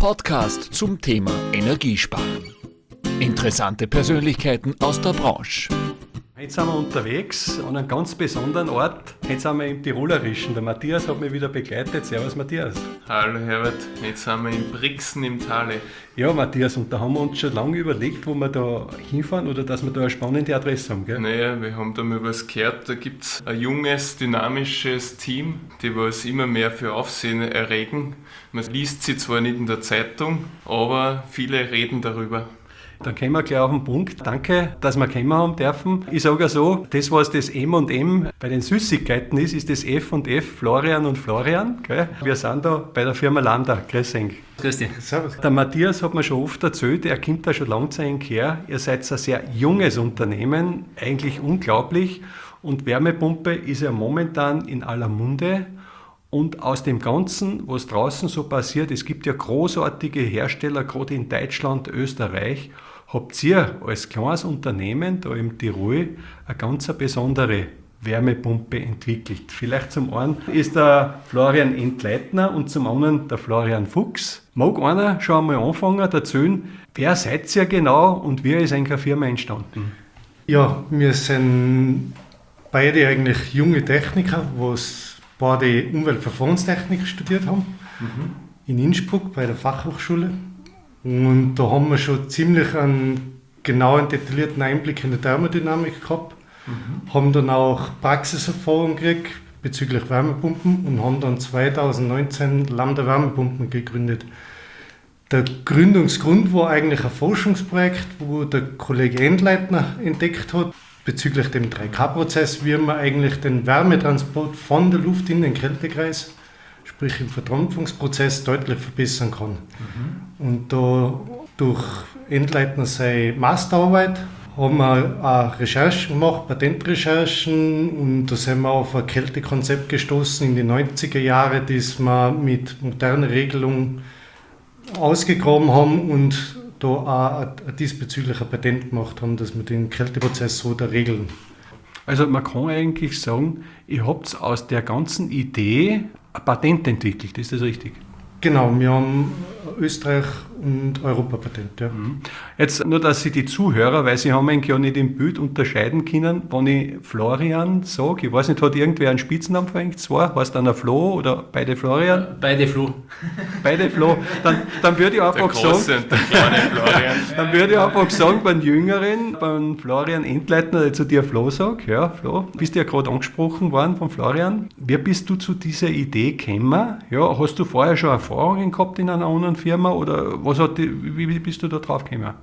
Podcast zum Thema Energiesparen. Interessante Persönlichkeiten aus der Branche. Heute sind wir unterwegs an einem ganz besonderen Ort. Heute sind wir im Tirolerischen. Der Matthias hat mich wieder begleitet. Servus Matthias. Hallo Herbert, jetzt sind wir in Brixen im Tale. Ja Matthias, und da haben wir uns schon lange überlegt, wo wir da hinfahren oder dass wir da eine spannende Adresse haben, gell? Naja, wir haben da mal was gehört, da gibt es ein junges, dynamisches Team, die was immer mehr für Aufsehen erregen. Man liest sie zwar nicht in der Zeitung, aber viele reden darüber. Dann kommen wir gleich auf den Punkt. Danke, dass wir kommen haben dürfen. Ich sage ja so, das was das M&M bei den Süßigkeiten ist das F&F, Florian und Florian. Gell? Wir sind da bei der Firma Landa. Grüß dich. Grüß dich. Servus. Der Matthias hat mir schon oft erzählt, er kommt da schon lange zu einem her. Ihr seid ein sehr junges Unternehmen, eigentlich unglaublich. Und Wärmepumpe ist ja momentan in aller Munde. Und aus dem Ganzen, was draußen so passiert, es gibt ja großartige Hersteller, gerade in Deutschland, Österreich. Habt ihr als kleines Unternehmen da im Tirol eine ganz besondere Wärmepumpe entwickelt? Vielleicht zum einen ist der Florian Entleitner und zum anderen der Florian Fuchs. Mag einer schon einmal anfangen zu erzählen, wer seid ihr genau und wie ist eine Firma entstanden? Ja, wir sind beide eigentlich junge Techniker, die beide Umweltverfahrenstechnik studiert haben, in Innsbruck bei der Fachhochschule. Und da haben wir schon ziemlich einen genauen, detaillierten Einblick in der Thermodynamik gehabt, haben dann auch Praxiserfahrung gekriegt bezüglich Wärmepumpen und haben dann 2019 Lambda Wärmepumpen gegründet. Der Gründungsgrund war eigentlich ein Forschungsprojekt, wo der Kollege Entleitner entdeckt hat, bezüglich dem 3K-Prozess, wie man eigentlich den Wärmetransport von der Luft in den Kältekreis, sprich im Verdampfungsprozess, deutlich verbessern kann. Und da durch Entleitner seine Masterarbeit haben wir auch Recherchen gemacht, Patentrecherchen, und da sind wir auf ein Kältekonzept gestoßen in den 90er Jahren, das wir mit moderner Regelung ausgegraben haben und da auch diesbezüglich ein Patent gemacht haben, dass wir den Kälteprozess so da regeln. Also man kann eigentlich sagen, ihr habt aus der ganzen Idee ein Patent entwickelt, ist das richtig? Genau, wir haben Österreich- und Europapatent. Ja. Jetzt nur, dass Sie die Zuhörer, weil Sie haben eigentlich ja nicht im Bild unterscheiden können, wenn ich Florian sage, ich weiß nicht, hat irgendwer einen Spitznamen für euch zwei? Heißt einer Flo oder beide Florian? Beide Flo. Beide Flo. Dann würde ich einfach Der große sagen, und der kleine Florian. dann würde ich einfach sagen, beim Jüngeren, beim Florian Entleitner, der zu dir Flo sagt, ja, Flo, bist ja gerade angesprochen worden von Florian. Wie bist du zu dieser Idee gekommen? Ja, hast du vorher schon Erfahrungen gehabt in einer anderen Firma oder wie bist du da drauf gekommen?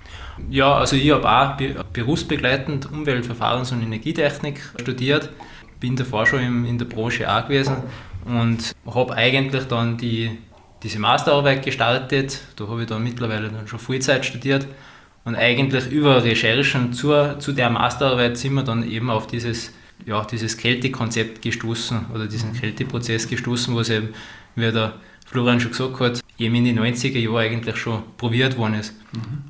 Ja, also ich habe auch berufsbegleitend Umweltverfahrens- und Energietechnik studiert, bin davor schon in der Branche auch gewesen und habe eigentlich dann diese Masterarbeit gestartet. Da habe ich dann mittlerweile dann schon Vollzeit studiert und eigentlich über Recherchen zu der Masterarbeit sind wir dann eben auf dieses Kältekonzept gestoßen oder diesen Kälteprozess gestoßen, was eben, wie der Florian schon gesagt hat, eben in den 90er Jahren eigentlich schon probiert worden ist.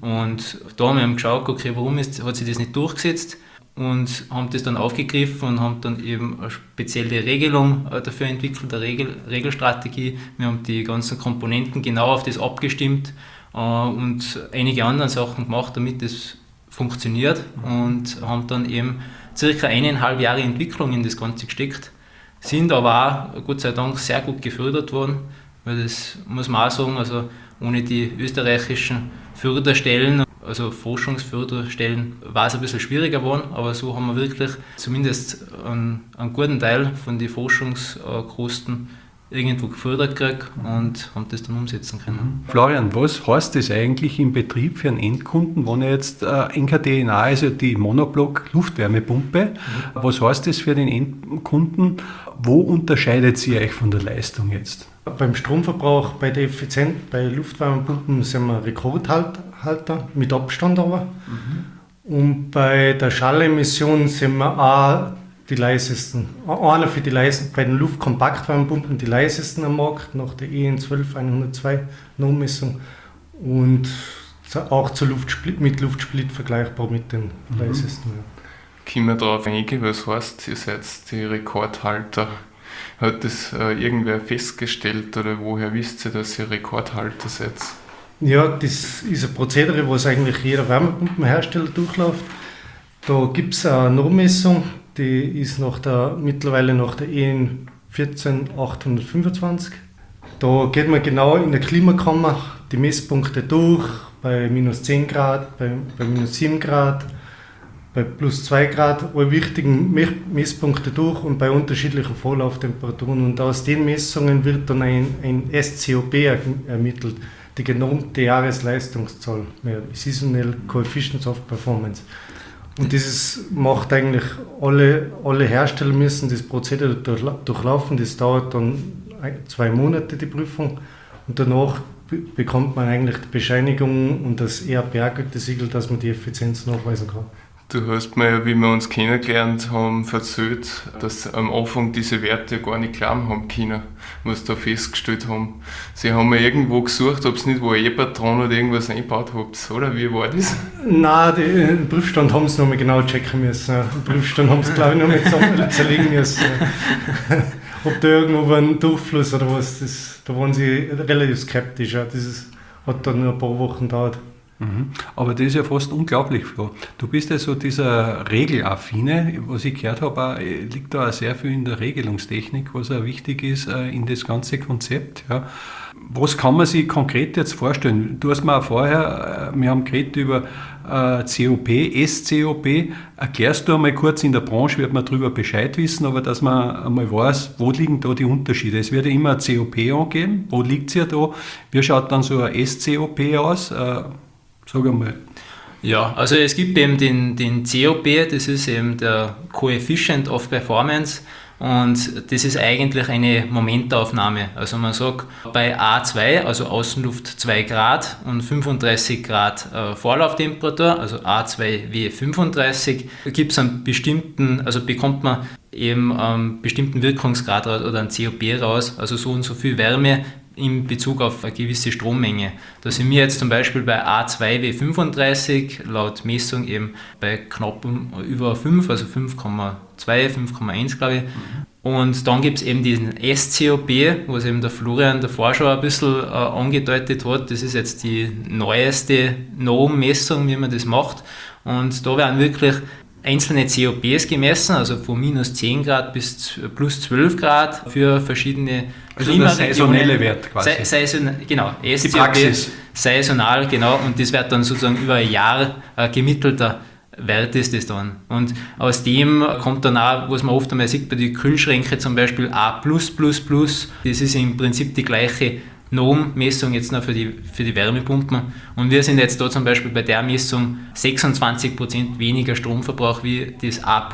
Und da haben wir geschaut, okay, warum hat sich das nicht durchgesetzt, und haben das dann aufgegriffen und haben dann eben eine spezielle Regelung dafür entwickelt, eine Regelstrategie. Wir haben die ganzen Komponenten genau auf das abgestimmt und einige andere Sachen gemacht, damit das funktioniert, und haben dann eben circa 1,5 Jahre Entwicklung in das Ganze gesteckt, sind aber auch Gott sei Dank sehr gut gefördert worden, weil das muss man auch sagen, also ohne die österreichischen Förderstellen, also Forschungsförderstellen, war es ein bisschen schwieriger geworden, aber so haben wir wirklich zumindest einen guten Teil von den Forschungskosten irgendwo gefördert gekriegt und haben das dann umsetzen können. Florian, was heißt das eigentlich im Betrieb für einen Endkunden, wenn er jetzt NKTNA, also die Monoblock-Luftwärmepumpe, was heißt das für den Endkunden? Wo unterscheidet sie euch von der Leistung jetzt? Beim Stromverbrauch, bei der Effizienz, bei Luftwärmepumpen sind wir Rekordhalter, mit Abstand aber. Und bei der Schallemission sind wir auch die leisesten. Einer für die leisesten, bei den Luftkompaktwärmepumpen die leisesten am Markt, nach der EN 12102 Nommessung. Und auch mit Luftsplit vergleichbar mit den leisesten. Ja. Können wir darauf eingehen, was heißt, ihr seid die Rekordhalter? Hat das irgendwer festgestellt oder woher wisst ihr, dass ihr Rekordhalter seid? Ja, das ist ein Prozedere, was eigentlich jeder Wärmepumpenhersteller durchläuft. Da gibt es eine Normmessung, die ist mittlerweile nach der EN 14825. Da geht man genau in der Klimakammer die Messpunkte durch, bei minus 10 Grad, bei minus 7 Grad, bei plus 2 Grad, alle wichtigen Messpunkte durch und bei unterschiedlichen Vorlauftemperaturen. Und aus den Messungen wird dann ein SCOP ermittelt, die genormte Jahresleistungszahl, Seasonal Coefficient of Performance. Und dieses macht eigentlich alle Hersteller müssen das Prozedere durchlaufen. Das dauert dann 2 Monate, die Prüfung. Und danach bekommt man eigentlich die Bescheinigung und das ERP-Siegel, dass man die Effizienz nachweisen kann. Du hast mir ja, wie wir uns kennengelernt haben, erzählt, dass am Anfang diese Werte gar nicht glauben haben können, was da festgestellt haben. Sie haben mir irgendwo gesucht, ob es nicht wo ein E-Patron oder irgendwas eingebaut habt, oder? Wie war das? Nein, den Prüfstand haben sie nochmal genau checken müssen. Den Prüfstand haben sie, glaube ich, nochmal zusammen zerlegen müssen. Ob da irgendwo ein Durchfluss oder was, da waren sie relativ skeptisch. Das hat dann nur ein paar Wochen gedauert. Aber das ist ja fast unglaublich, Flo. Du bist ja so dieser Regelaffine, was ich gehört habe, liegt da auch sehr viel in der Regelungstechnik, was auch wichtig ist in das ganze Konzept. Ja. Was kann man sich konkret jetzt vorstellen? Du hast mir auch vorher, wir haben geredet über COP, SCOP. Erklärst du einmal kurz, in der Branche wird man darüber Bescheid wissen, aber dass man einmal weiß, wo liegen da die Unterschiede? Es wird ja immer ein COP angeben, wo liegt es ja da? Wie schaut dann so ein SCOP aus? Sag einmal. Ja, also es gibt eben den COP, das ist eben der Coefficient of Performance und das ist eigentlich eine Momentaufnahme. Also man sagt, bei A2, also Außenluft 2 Grad und 35 Grad Vorlauftemperatur, also A2W 35, gibt es einen bestimmten, also bekommt man eben einen bestimmten Wirkungsgrad oder einen COP raus, also so und so viel Wärme in Bezug auf eine gewisse Strommenge. Da sind wir jetzt zum Beispiel bei A2W35 laut Messung eben bei knapp über 5, also 5,2, 5,1 glaube ich. Und dann gibt es eben diesen SCOP, was eben der Florian davor schon ein bisschen angedeutet hat. Das ist jetzt die neueste Norm-Messung, wie man das macht. Und da werden wirklich einzelne COPs gemessen, also von minus 10 Grad bis plus 12 Grad für verschiedene also der saisonelle Wert quasi. Genau, die Praxis. Saisonal, genau, und das wird dann sozusagen über ein Jahr gemittelter Wert ist das dann. Und aus dem kommt dann auch, was man oft einmal sieht bei den Kühlschränken zum Beispiel A+++, das ist im Prinzip die gleiche Normmessung jetzt noch für die Wärmepumpen. Und wir sind jetzt da zum Beispiel bei der Messung 26% weniger Stromverbrauch wie das A+++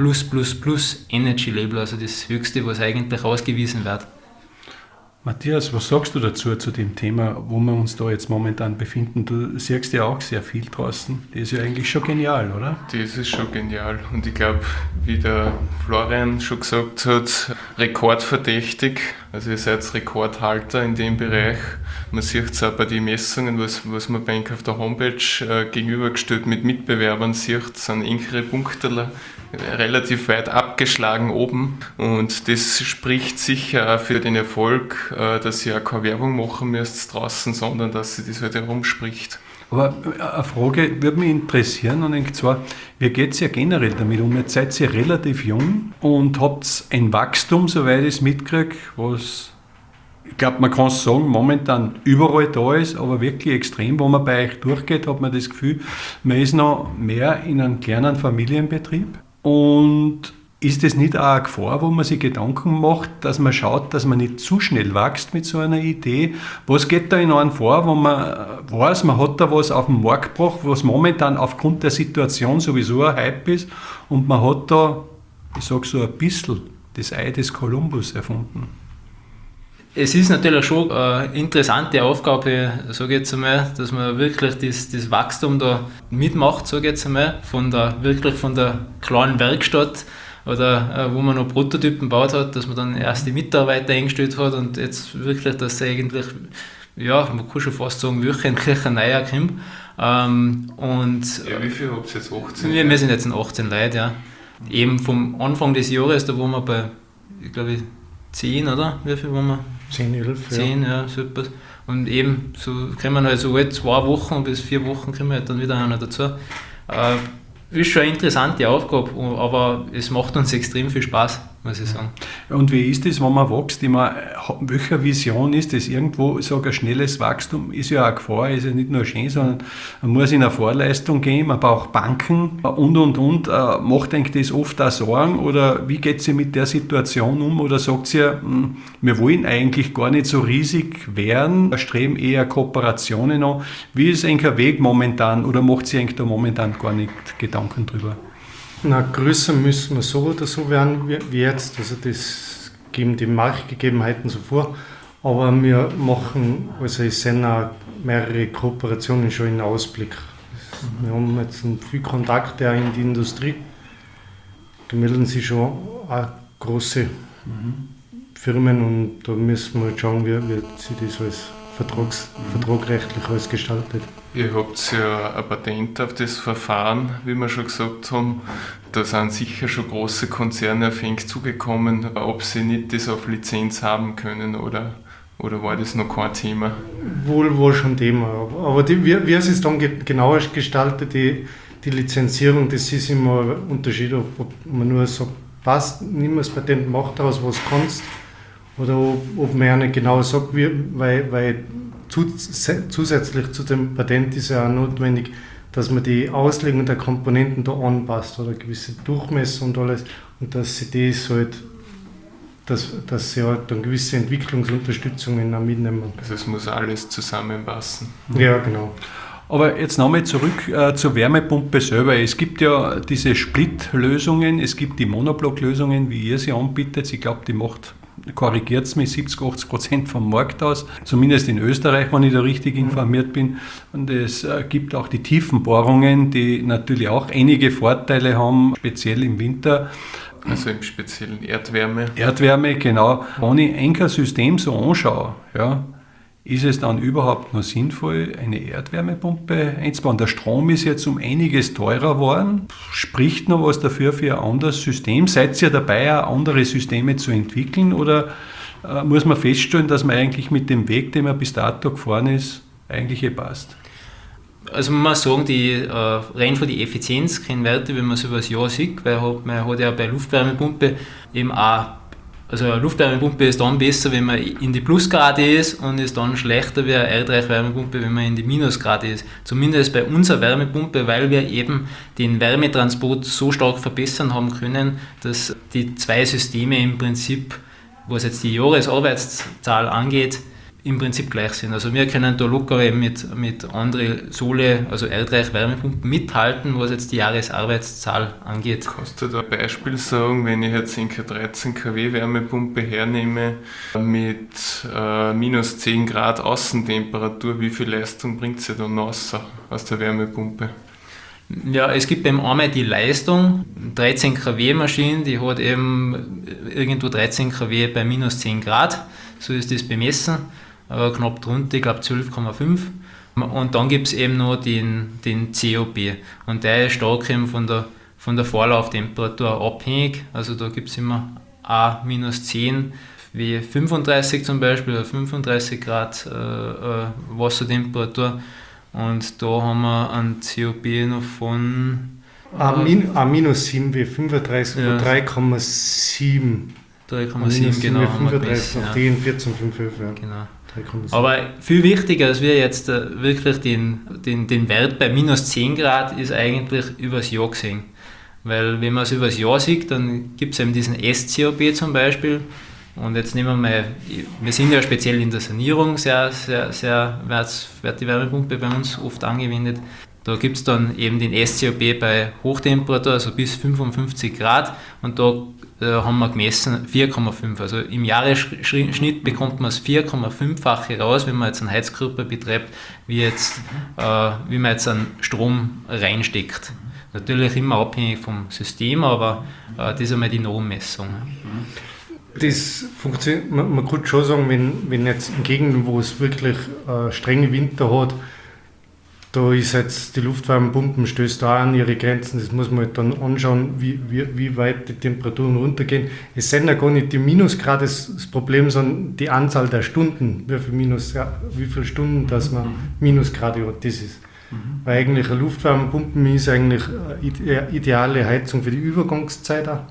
Energy Label, also das höchste, was eigentlich ausgewiesen wird. Matthias, was sagst du dazu, zu dem Thema, wo wir uns da jetzt momentan befinden? Du siehst ja auch sehr viel draußen. Das ist ja eigentlich schon genial, oder? Das ist schon genial. Und ich glaube, wie der Florian schon gesagt hat, rekordverdächtig. Also ihr seid Rekordhalter in dem Bereich. Man sieht es auch bei den Messungen, was man bei auf der Homepage gegenübergestellt mit Mitbewerbern sieht, sind engere Punkte relativ weit abgeschlagen oben. Und das spricht sicher auch für den Erfolg, dass ihr auch keine Werbung machen müsst draußen, sondern dass sie das halt herumspricht. Aber eine Frage würde mich interessieren, und zwar, wie geht es ja generell damit um? Jetzt seid ihr relativ jung und habt ein Wachstum, soweit ich es mitkriege, was, ich glaube, man kann es sagen, momentan überall da ist, aber wirklich extrem. Wo man bei euch durchgeht, hat man das Gefühl, man ist noch mehr in einem kleinen Familienbetrieb. Und ist das nicht auch eine Gefahr, wo man sich Gedanken macht, dass man schaut, dass man nicht zu schnell wächst mit so einer Idee? Was geht da in einem vor, wo man weiß, man hat da was auf den Markt gebracht, was momentan aufgrund der Situation sowieso ein Hype ist, und man hat da, ich sage so ein bisschen, das Ei des Kolumbus erfunden? Es ist natürlich schon eine interessante Aufgabe, sage ich jetzt einmal, dass man wirklich das Wachstum da mitmacht, sage ich jetzt einmal, von der kleinen Werkstatt oder wo man noch Prototypen gebaut hat, dass man dann erste Mitarbeiter eingestellt hat und jetzt wirklich, dass eigentlich, ja, man kann schon fast sagen, wöchentlich ein neuer kommt. Wie viel habt ihr jetzt? 18? Wir sind jetzt 18 Leute, ja. Eben vom Anfang des Jahres, da wo wir bei, ich glaube, 10, oder? Wie viel waren wir? 10, 11, 10, ja, super. Und eben, so kriegen wir halt so alle 2 Wochen bis 4 Wochen kriegen wir halt dann wieder einer dazu. Ist schon eine interessante Aufgabe, aber es macht uns extrem viel Spaß, muss ich sagen. Und wie ist das, wenn man wächst? Welcher Vision ist das? Irgendwo, ich sage, ein schnelles Wachstum ist ja eine Gefahr, ist ja nicht nur schön, sondern man muss in eine Vorleistung gehen, man braucht Banken und. Macht eigentlich das oft auch Sorgen oder wie geht sie mit der Situation um? Oder sagt sie, wir wollen eigentlich gar nicht so riesig werden, wir streben eher Kooperationen an. Wie ist eigentlich ein Weg momentan oder macht sie eigentlich da momentan gar nicht Gedanken drüber? Na, größer müssen wir so oder so werden wie jetzt. Also das geben die Marktgegebenheiten so vor. Aber wir machen, also es sind auch mehrere Kooperationen schon in Ausblick. Wir haben jetzt viel Kontakte auch in die Industrie. Da melden sich schon auch große Firmen und da müssen wir schauen, wie sich das alles vertragrechtlich alles gestaltet. Ihr habt ja ein Patent auf das Verfahren, wie wir schon gesagt haben. Da sind sicher schon große Konzerne auf euch zugekommen, ob sie nicht das auf Lizenz haben können oder war das noch kein Thema? Wohl schon Thema. Aber wie es ist dann genauer gestaltet, die Lizenzierung, das ist immer ein Unterschied, ob man nur sagt, passt, nimm das Patent, mach daraus, was du kannst, oder ob man ja nicht genau sagt, weil zusätzlich zu dem Patent ist ja auch notwendig, dass man die Auslegung der Komponenten da anpasst oder gewisse Durchmesser und alles und dass sie das halt, dass sie halt dann gewisse Entwicklungsunterstützungen auch mitnehmen. Also es muss alles zusammenpassen. Ja, genau. Aber jetzt nochmal zurück zur Wärmepumpe selber. Es gibt ja diese Split-Lösungen, es gibt die Monoblock-Lösungen, wie ihr sie anbietet. Ich glaube, die korrigiert es mich, 70-80% vom Markt aus, zumindest in Österreich, wenn ich da richtig informiert bin. Und es gibt auch die Tiefenbohrungen, die natürlich auch einige Vorteile haben, speziell im Winter. Also im speziellen Erdwärme. Erdwärme, genau. Wenn ich ein System so anschaue, ja, ist es dann überhaupt noch sinnvoll, eine Erdwärmepumpe einzubauen? Der Strom ist jetzt um einiges teurer geworden. Spricht noch was dafür für ein anderes System? Seid ihr dabei, auch andere Systeme zu entwickeln? Oder muss man feststellen, dass man eigentlich mit dem Weg, den man bis dato gefahren ist, eigentlich passt? Also man muss sagen, rein von der Effizienz keine Werte, wenn man es über das Jahr sieht, weil man hat ja bei Luftwärmepumpe eben auch. Also eine Luftwärmepumpe ist dann besser, wenn man in die Plusgrade ist und ist dann schlechter wie eine Erdreich-Wärmepumpe, wenn man in die Minusgrade ist. Zumindest bei unserer Wärmepumpe, weil wir eben den Wärmetransport so stark verbessern haben können, dass die 2 Systeme im Prinzip, was jetzt die Jahresarbeitszahl angeht, im Prinzip gleich sind. Also wir können da locker eben mit anderen Sohle, also Erdreich-Wärmepumpen mithalten, was jetzt die Jahresarbeitszahl angeht. Kannst du da ein Beispiel sagen, wenn ich jetzt eine 13 kW Wärmepumpe hernehme mit minus 10 Grad Außentemperatur, wie viel Leistung bringt sie dann raus aus der Wärmepumpe? Ja, es gibt eben einmal die Leistung, 13 kW Maschine, die hat eben irgendwo 13 kW bei minus 10 Grad, so ist das bemessen. Knapp drunter, ich glaube 12,5. Und dann gibt es eben noch den COP. Und der ist stark eben von der Vorlauftemperatur abhängig. Also da gibt es immer A minus 10 wie 35 zum Beispiel, oder 35 Grad Wassertemperatur. Und da haben wir einen COP noch von... A minus 7 wie 35 ja. 3,7. 3,7, genau. 35 auf den 14,5. Ja. Genau. Aber viel wichtiger als wir jetzt wirklich den Wert bei minus 10 Grad ist eigentlich übers Jahr gesehen. Weil wenn man es übers Jahr sieht, dann gibt es eben diesen SCOP zum Beispiel. Und jetzt nehmen wir mal, wir sind ja speziell in der Sanierung wird die Wärmepumpe bei uns oft angewendet. Da gibt es dann eben den SCOP bei Hochtemperatur, also bis 55 Grad. Und da haben wir gemessen 4,5. Also im Jahresschnitt bekommt man das 4,5-fache raus, wenn man jetzt einen Heizkörper betreibt, wie man jetzt einen Strom reinsteckt. Natürlich immer abhängig vom System, aber das ist einmal die Nommessung. Das funktioniert, man kann schon sagen, wenn jetzt in Gegenden, wo es wirklich strenge Winter hat, Da ist jetzt die Luftwärmepumpen stößt auch an ihre Grenzen. Das muss man halt dann anschauen, wie weit die Temperaturen runtergehen. Es sind ja gar nicht die Minusgrade das Problem, sondern die Anzahl der Stunden, wie viele Stunden, dass man Minusgrade hat, das ist. Weil eigentlich eine Luftwärmepumpe ist eigentlich eine ideale Heizung für die Übergangszeit auch.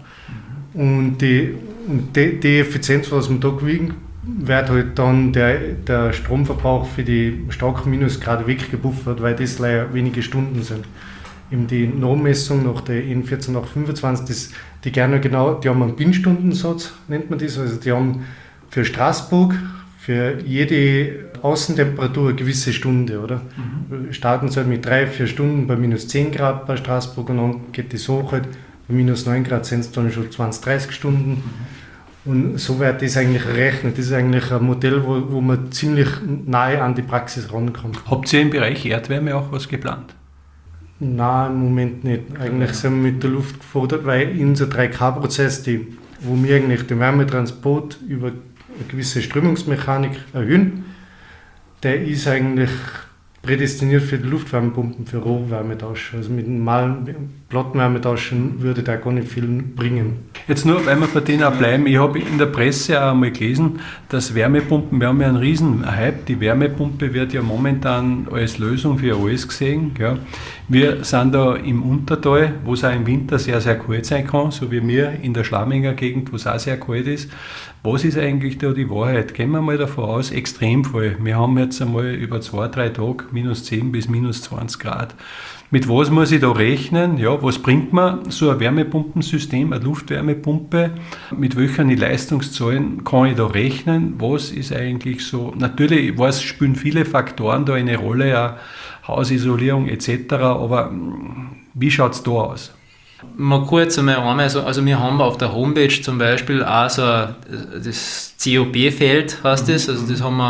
Und die Effizienz, was man da gewinnt, wird halt dann der Stromverbrauch für die starken Minusgrade weggebuffert, weil das leider wenige Stunden sind. Eben die Nommessung nach der EN 14825, die haben einen Binnenstundensatz, nennt man das. Also die haben für Straßburg für jede Außentemperatur eine gewisse Stunde, oder? Starten sie halt mit 3-4 Stunden bei minus 10 Grad bei Straßburg und dann geht das hoch halt. Bei minus 9 Grad sind es dann schon 20-30 Stunden. Und so wird das eigentlich errechnet. Das ist eigentlich ein Modell, wo man ziemlich nahe an die Praxis rankommt. Habt ihr im Bereich Erdwärme auch was geplant? Nein, im Moment nicht. Eigentlich sind wir mit der Luft gefordert, weil unser 3K-Prozess, wo wir eigentlich den Wärmetransport über eine gewisse Strömungsmechanik erhöhen, der ist eigentlich prädestiniert für die Luftwärmepumpen, für Rohwärmetausch. Also mit normalen Plattenwärmetauschen würde der gar nicht viel bringen. Jetzt nur, weil wir bei denen auch bleiben, ich habe in der Presse auch einmal gelesen, dass Wärmepumpen, wir haben ja einen riesen Hype, die Wärmepumpe wird ja momentan als Lösung für alles gesehen. Ja. Wir sind da im Untertal, wo es auch im Winter sehr, sehr kalt sein kann, so wie wir in der Schlamminger Gegend, wo es auch sehr kalt ist. Was ist eigentlich da die Wahrheit? Gehen wir mal davon aus, Extremfall. Wir haben jetzt einmal über 2-3 Tage minus 10 bis minus 20 Grad. Mit was muss ich da rechnen? Ja, was bringt mir so ein Wärmepumpensystem, eine Luftwärmepumpe? Mit welchen Leistungszahlen kann ich da rechnen? Was ist eigentlich so? Natürlich, ich weiß, spielen viele Faktoren da eine Rolle, ja, Hausisolierung etc., aber wie schaut es da aus? Mal kurz einmal also wir haben auf der Homepage zum Beispiel auch so das COP-Feld, heißt das, also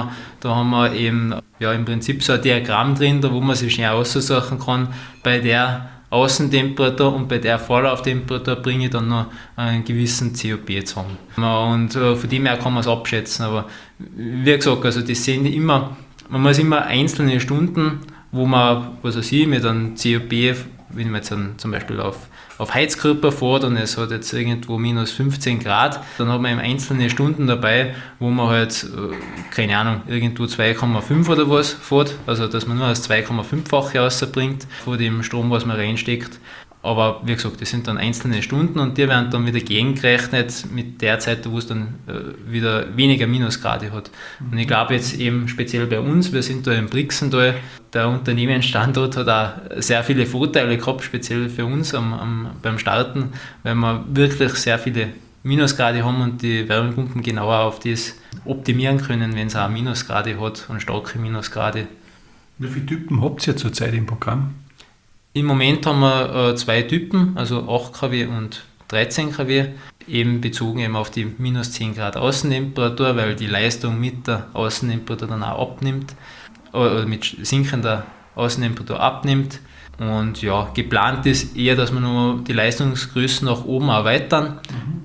da haben wir eben ja im Prinzip so ein Diagramm drin, da wo man sich schnell aussuchen kann, bei der Außentemperatur und bei der Vorlauftemperatur bringe ich dann noch einen gewissen COP zusammen. Und von dem her kann man es abschätzen, aber wie gesagt, also das sind immer, man muss immer einzelne Stunden, wo man, was weiß ich, mit einem COP, wenn man jetzt dann zum Beispiel auf Heizkörper fährt und es hat jetzt irgendwo minus 15 Grad, dann hat man eben einzelne Stunden dabei, wo man halt, keine Ahnung, irgendwo 2,5 oder was fährt, also dass man nur das 2,5-fache rausbringt von dem Strom, was man reinsteckt. Aber wie gesagt, das sind dann einzelne Stunden und die werden dann wieder gegengerechnet mit der Zeit, wo es dann wieder weniger Minusgrade hat. Und ich glaube jetzt eben speziell bei uns, wir sind da im Brixental, der Unternehmensstandort hat auch sehr viele Vorteile gehabt, speziell für uns beim Starten, weil wir wirklich sehr viele Minusgrade haben und die Wärmepumpen genauer auf das optimieren können, wenn es auch Minusgrade hat und starke Minusgrade. Wie viele Typen habt ihr zurzeit im Programm? Im Moment haben wir 2 Typen, also 8 kW und 13 kW, eben bezogen eben auf die minus 10 Grad Außentemperatur, weil die Leistung mit der Außentemperatur dann auch abnimmt, oder mit sinkender Außentemperatur abnimmt. Und ja, geplant ist eher, dass wir noch die Leistungsgrößen nach oben erweitern.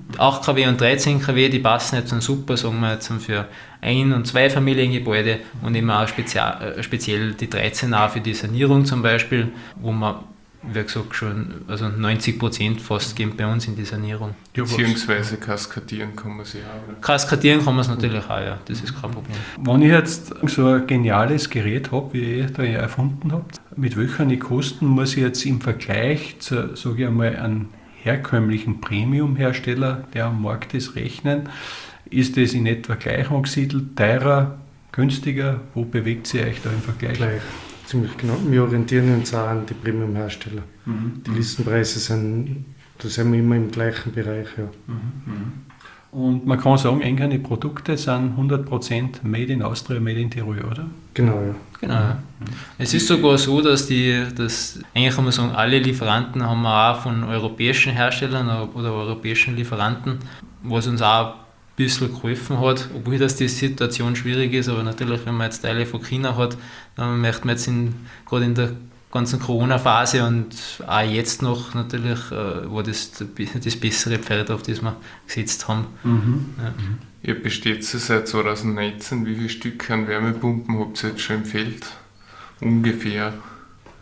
8 kW und 13 kW, die passen jetzt dann super, sagen wir jetzt für Ein- und Zweifamiliengebäude und eben auch speziell die 13 auch für die Sanierung zum Beispiel, wo man, wie gesagt, schon also 90% fast gehen bei uns in die Sanierung. Beziehungsweise kaskadieren kann man sie auch. Oder? Kaskadieren kann man es natürlich auch, ja, das ist kein Problem. Wenn ich jetzt so ein geniales Gerät habe, wie ihr da erfunden habt, mit welchen Kosten muss ich jetzt im Vergleich zu, sage ich einmal, einem herkömmlichen Premium-Hersteller, der am Markt ist, rechnen? Ist das in etwa gleich angesiedelt, teurer, günstiger? Wo bewegt sie euch da im Vergleich? Gleich, ziemlich genau. Wir orientieren uns auch an die Premium-Hersteller. Die Listenpreise sind wir immer im gleichen Bereich. Ja. Und man kann sagen, eigene Produkte sind 100% Made in Austria, Made in Tirol, oder? Genau, ja. Genau. Ja. Es ist sogar so, dass eigentlich kann man sagen, alle Lieferanten haben wir auch von europäischen Herstellern oder europäischen Lieferanten, was uns auch ein bisschen geholfen hat, obwohl das die Situation schwierig ist, aber natürlich, wenn man jetzt Teile von China hat, dann möchte man jetzt gerade in der ganzen Corona-Phase und auch jetzt noch natürlich war das bessere Pferd, auf das wir gesetzt haben. Ja. Ihr besteht seit 2019. Wie viele Stück an Wärmepumpen habt ihr jetzt schon im Feld? Ungefähr.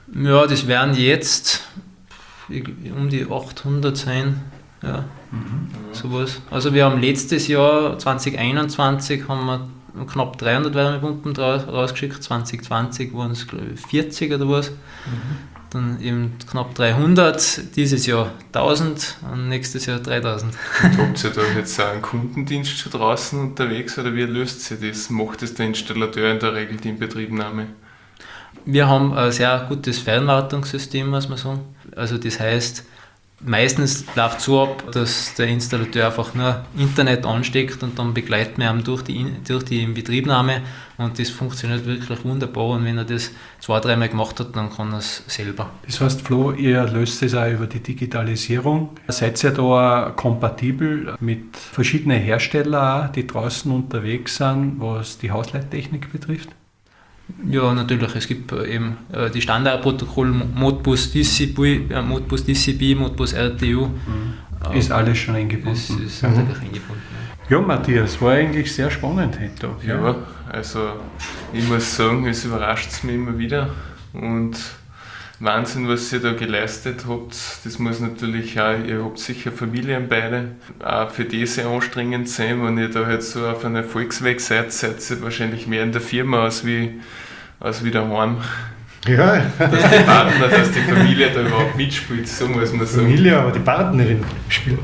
Ja, das werden jetzt um die 800 sein. Ja, sowas. Also wir haben letztes Jahr, 2021, haben wir knapp 300 Wärmepumpen rausgeschickt, 2020 waren es, glaube ich, 40 oder was. Dann eben knapp 300, dieses Jahr 1000 und nächstes Jahr 3000. Und habt ihr da jetzt auch einen Kundendienst schon draußen unterwegs oder wie löst ihr das? Macht es der Installateur in der Regel die Inbetriebnahme? Wir haben ein sehr gutes Fernwartungssystem, muss man sagen. Also das heißt, meistens läuft es so ab, dass der Installateur einfach nur Internet ansteckt und dann begleiten wir ihn durch die Inbetriebnahme und das funktioniert wirklich wunderbar und wenn er das 2-3 Mal gemacht hat, dann kann er es selber. Das heißt, Flo, ihr löst es auch über die Digitalisierung. Seid ihr da kompatibel mit verschiedenen Herstellern, die draußen unterwegs sind, was die Hausleittechnik betrifft? Ja, natürlich. Es gibt eben die Standardprotokolle Modbus TCP, Modbus RTU. Ist alles schon eingebunden. Ist natürlich eingebunden. Ja, Matthias, war eigentlich sehr spannend heute. Ja, also ich muss sagen, es überrascht mich immer wieder und Wahnsinn, was ihr da geleistet habt. Das muss natürlich auch, ihr habt sicher Familien beide, auch für die sehr anstrengend sein, wenn ihr da halt so auf einem Erfolgsweg seid ihr wahrscheinlich mehr in der Firma als wie daheim. Ja, Dass die Familie da überhaupt mitspielt, so muss man sagen. Familie, aber die Partnerin spielt.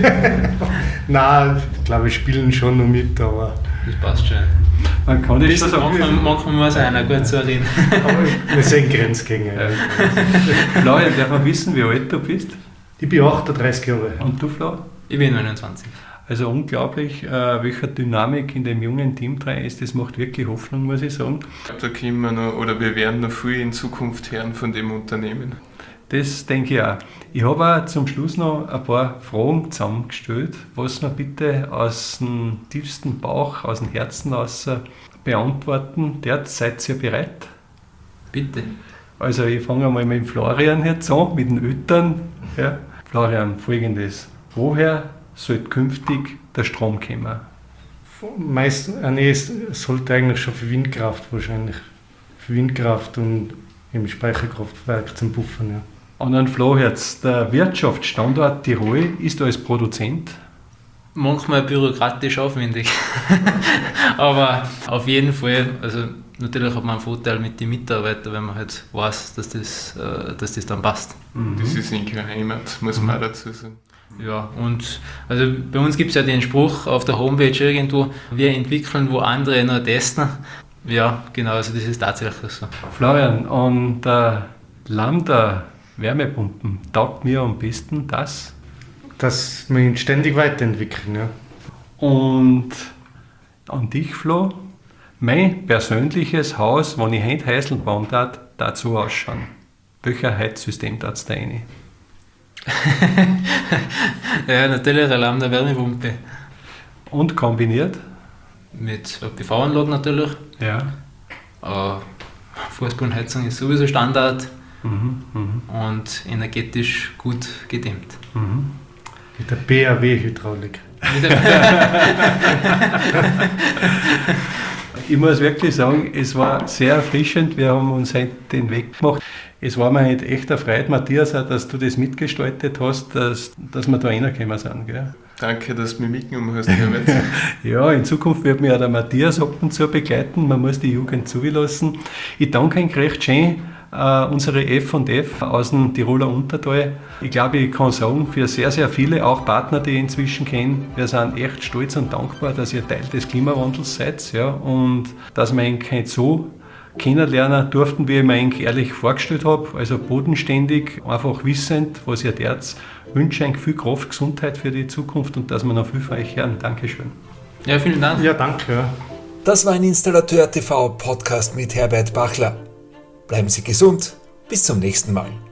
Nein, ich glaube, spielen schon noch mit, aber Das passt schon. Man kann das schon sagen. Manchmal muss einer gut so reden. aber wir sind Grenzgänger. Ja. Florian, darf man wissen, wie alt du bist? Ich bin 38 Jahre. Und du, Flo? Ich bin 29. Also unglaublich, welche Dynamik in dem jungen Team drin ist. Das macht wirklich Hoffnung, muss ich sagen. Da können wir noch, oder wir werden noch viel in Zukunft hören von dem Unternehmen. Das denke ich auch. Ich habe auch zum Schluss noch ein paar Fragen zusammengestellt, was noch bitte aus dem tiefsten Bauch, aus dem Herzen raus beantworten. Seid ihr bereit? Bitte. Also ich fange einmal mit dem Florian jetzt an, mit den Eltern. Ja. Florian, folgendes. Woher sollte künftig der Strom kommen? Es sollte eigentlich schon für Windkraft wahrscheinlich. Für Windkraft und im Speicherkraftwerk zum Puffern. Ja. Und an Flo jetzt, der Wirtschaftsstandort Tirol ist als Produzent. Manchmal bürokratisch aufwendig. Aber auf jeden Fall, also natürlich hat man einen Vorteil mit den Mitarbeitern, wenn man halt weiß, dass das dann passt. Das ist in keiner Heimat, muss man auch dazu sagen. Ja, und also bei uns gibt es ja den Spruch auf der Homepage irgendwo, wir entwickeln, wo andere noch testen. Ja, genau, also das ist tatsächlich so. Florian, und der Lambda Wärmepumpen taugt mir am besten das. Dass wir ihn ständig weiterentwickeln. Ja. Und an dich, Flo, mein persönliches Haus, wenn ich heute Häusl bauen darf, dazu ausschauen. Welcher Heizsystem darf es da rein? Ja, natürlich eine Lambda Wärmepumpe. Und kombiniert? Mit PV-Anlage natürlich. Ja. Fußbodenheizung ist sowieso Standard und energetisch gut gedämmt. Mit der BAW-Hydraulik. Ich muss wirklich sagen, es war sehr erfrischend. Wir haben uns heute den Weg gemacht. Es war mir halt echt eine Freude, Matthias, auch, dass du das mitgestaltet hast, dass wir da reingekommen sind. Gell? Danke, dass du mich mitgenommen hast, Herbert. Ja, in Zukunft wird mich auch der Matthias ab und zu begleiten. Man muss die Jugend zulassen. Ich danke Ihnen recht schön, unsere F&F aus dem Tiroler Untertal. Ich glaube, ich kann sagen, für sehr, sehr viele, auch Partner, die ich inzwischen kenne, wir sind echt stolz und dankbar, dass ihr Teil des Klimawandels seid, ja, und dass wir ihn nicht so kennenlernen durften, wie ich mir eigentlich ehrlich vorgestellt habe. Also bodenständig, einfach wissend, was ihr tut. Ich wünsche euch viel Kraft, Gesundheit für die Zukunft und dass wir noch viel von euch hören. Dankeschön. Ja, vielen Dank. Ja, danke. Ja. Das war ein Installateur TV Podcast mit Herbert Bachler. Bleiben Sie gesund, bis zum nächsten Mal.